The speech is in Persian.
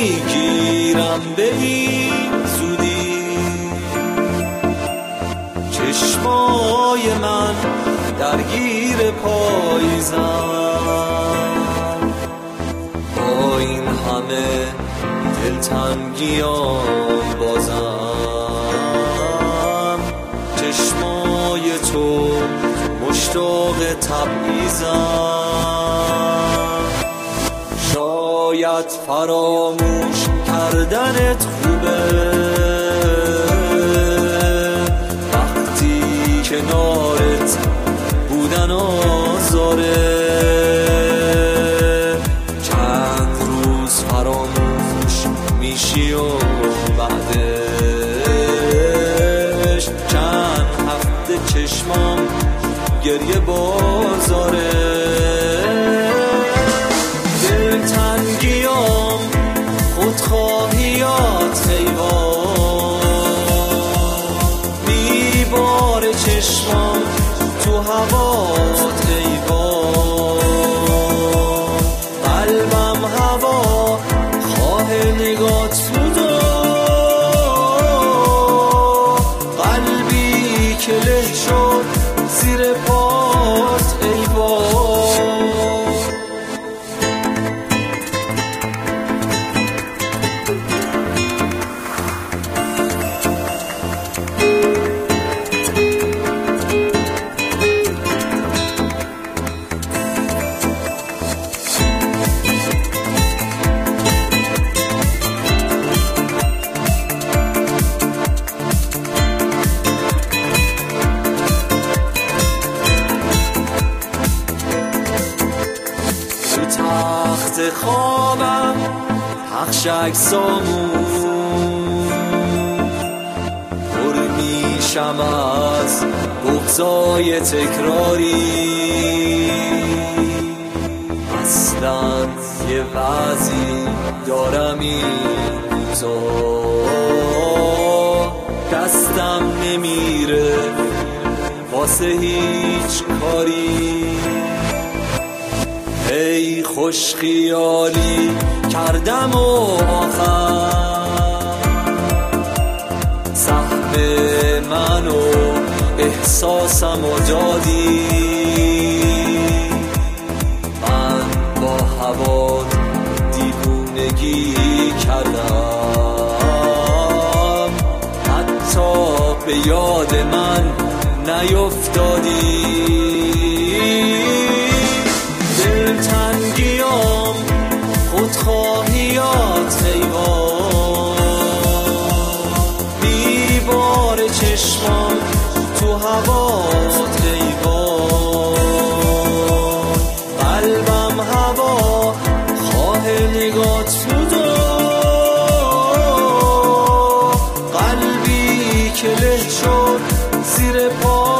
میگیرم به این زودی، چشمای من درگیر پاییزم، با این همه دلتنگیام بازم چشمای تو مشتاق تبعیضم. شاید فراموش کردنت خوبه وقتی کنارت بودن آزاره، چند روز فراموش میشی و بعدش چند هفته چشمام گریه بازاره. دلتنگیام خودخواهیات حیوان، میباره چشمام تو هوات حیوان، قلبم هوا خواه نگات بودا، قلبی که له شد زیر پات ایوان. تخت خوابم پخش عکسامون، پر میشم از بغضای تکراری، اصلا یه وضعی دارم این روزا دستم نمیره واسه هیچ کاری. ای خوش خیالی کردم و آخر سهم من و احساسم و دادی، من با هوا دیوونگی کردم، حتی به یاد من نیفتادی. دلتنگیام خودخواهیات حیوان، میباره چشمام تو هوات حیوان، قلبم هوا خواه نگات بودا، قلبی که له شد زیر پا